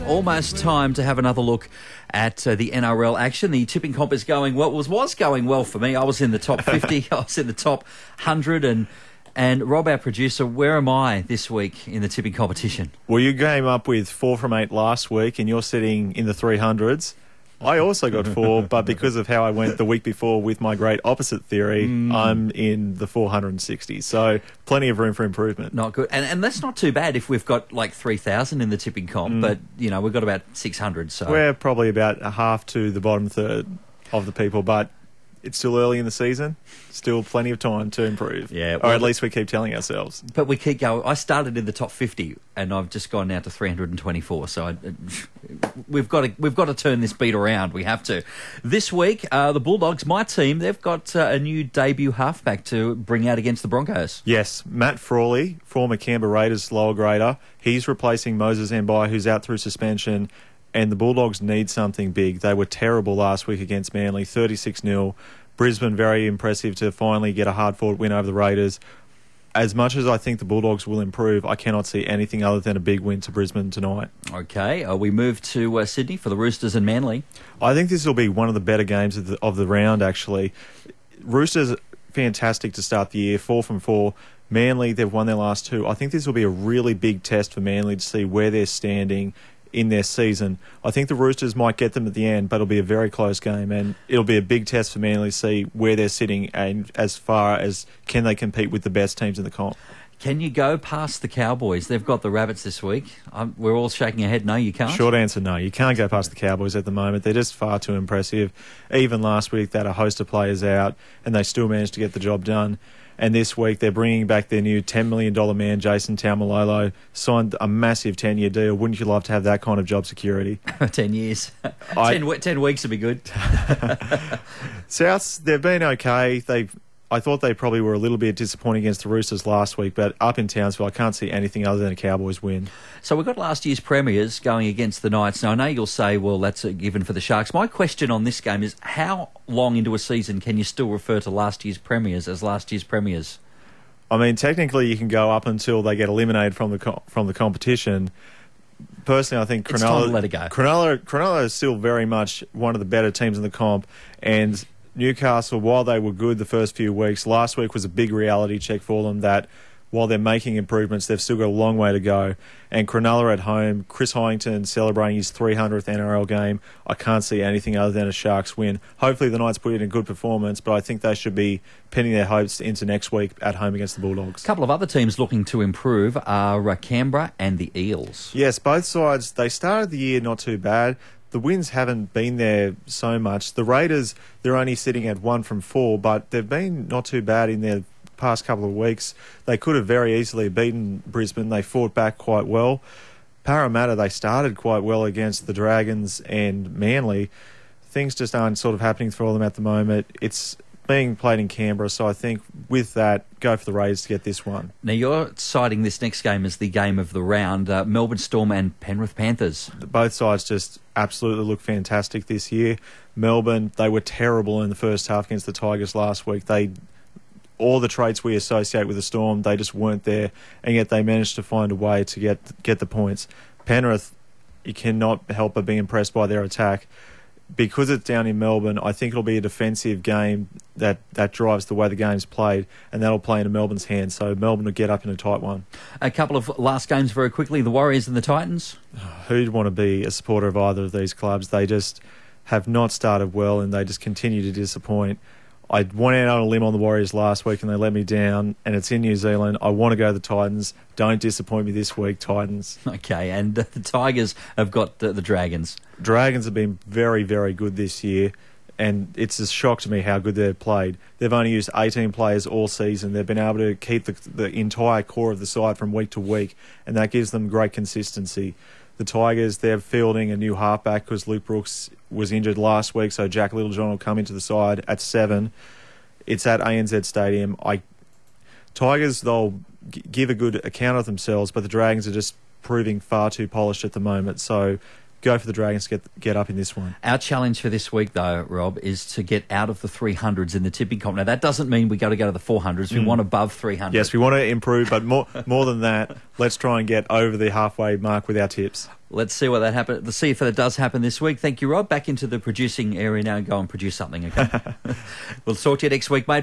Almost time to have another look at the NRL action. The tipping comp is going well. Was going well for me. I was in the top 50. I was in the top 100. And Rob, our producer, where am I this week in the tipping competition? Well, you came up with 4 from 8 last week, and you're sitting in the 300s. I also got 4, but because of how I went the week before with my great opposite theory, I'm in the 460. So plenty of room for improvement. Not good. And that's not too bad if we've got like 3,000 in the tipping comp, but, you know, we've got about 600. So we're probably about a half to the bottom third of the people, but it's still early in the season. Still plenty of time to improve. Yeah, or at least we keep telling ourselves. But we keep going. I started in the top 50 and I've just gone now to 324. So we've got to turn this beat around. We have to. This week, the Bulldogs, my team, they've got a new debut halfback to bring out against the Broncos. Yes, Matt Frawley, former Canberra Raiders lower grader. He's replacing Moses Mbai, who's out through suspension. And the Bulldogs need something big. They were terrible last week against Manly, 36-0. Brisbane, very impressive to finally get a hard-fought win over the Raiders. As much as I think the Bulldogs will improve, I cannot see anything other than a big win to Brisbane tonight. Okay, we move to Sydney for the Roosters and Manly. I think this will be one of the better games of the round, actually. Roosters, fantastic to start the year, 4 from 4. Manly, they've won their last 2. I think this will be a really big test for Manly to see where they're standing in their season. I think the Roosters might get them at the end, but it'll be a very close game, and it'll be a big test for Manly to see where they're sitting and as far as can they compete with the best teams in the comp. Can you go past the Cowboys? They've got the Rabbits this week. We're all shaking our head, no, you can't? Short answer, no. You can't go past the Cowboys at the moment. They're just far too impressive. Even last week, they had a host of players out, and they still managed to get the job done. And this week, they're bringing back their new $10 million man, Jason Taumalolo, signed a massive 10-year deal. Wouldn't you love to have that kind of job security? 10 years. 10 weeks would be good. Souths, they've been okay. I thought they probably were a little bit disappointing against the Roosters last week, but up in Townsville, I can't see anything other than a Cowboys win. So we've got last year's premiers going against the Knights. Now, I know you'll say, well, that's a given for the Sharks. My question on this game is, how long into a season can you still refer to last year's premiers as last year's premiers? I mean, technically, you can go up until they get eliminated from the competition. Personally, I think it's time to let it go. Cronulla is still very much one of the better teams in the comp, and Newcastle, while they were good the first few weeks, last week was a big reality check for them that while they're making improvements, they've still got a long way to go. And Cronulla at home, Chris Hyington celebrating his 300th NRL game. I can't see anything other than a Sharks win. Hopefully the Knights put in a good performance, but I think they should be pinning their hopes into next week at home against the Bulldogs. A couple of other teams looking to improve are Canberra and the Eels. Yes, both sides, they started the year not too bad. The wins haven't been there so much. The Raiders, they're only sitting at 1 from 4, but they've been not too bad in their past couple of weeks. They could have very easily beaten Brisbane. They fought back quite well. Parramatta, they started quite well against the Dragons and Manly. Things just aren't sort of happening for them at the moment. It's being played in Canberra, so I think with that, go for the Raiders to get this one. Now, you're citing this next game as the game of the round, Melbourne Storm and Penrith Panthers. Both sides just absolutely look fantastic this year. Melbourne, they were terrible in the first half against the Tigers last week. All the traits we associate with the Storm, they just weren't there, and yet they managed to find a way to get the points. Penrith, you cannot help but be impressed by their attack. Because it's down in Melbourne, I think it'll be a defensive game that drives the way the game's played, and that'll play into Melbourne's hands. So Melbourne will get up in a tight one. A couple of last games very quickly. The Warriors and the Titans. Who'd want to be a supporter of either of these clubs? They just have not started well, and they just continue to disappoint. I went out on a limb on the Warriors last week and they let me down, and it's in New Zealand. I want to go to the Titans. Don't disappoint me this week, Titans. Okay, and the Tigers have got the Dragons. Dragons have been very, very good this year, and it's a shock to me how good they've played. They've only used 18 players all season. They've been able to keep the entire core of the side from week to week, and that gives them great consistency. The Tigers, they're fielding a new halfback because Luke Brooks was injured last week, so Jack Littlejohn will come into the side at 7. It's at ANZ Stadium. Tigers, they'll give a good account of themselves, but the Dragons are just proving far too polished at the moment. So go for the Dragons to get up in this one. Our challenge for this week, though, Rob, is to get out of the 300s in the tipping comp. Now, that doesn't mean we got to go to the 400s. We want above 300. Yes, we want to improve, but more than that, let's try and get over the halfway mark with our tips. Let's see what that happens. Let's see if that does happen this week. Thank you, Rob. Back into the producing area now and go and produce something, okay? We'll talk to you next week, mate.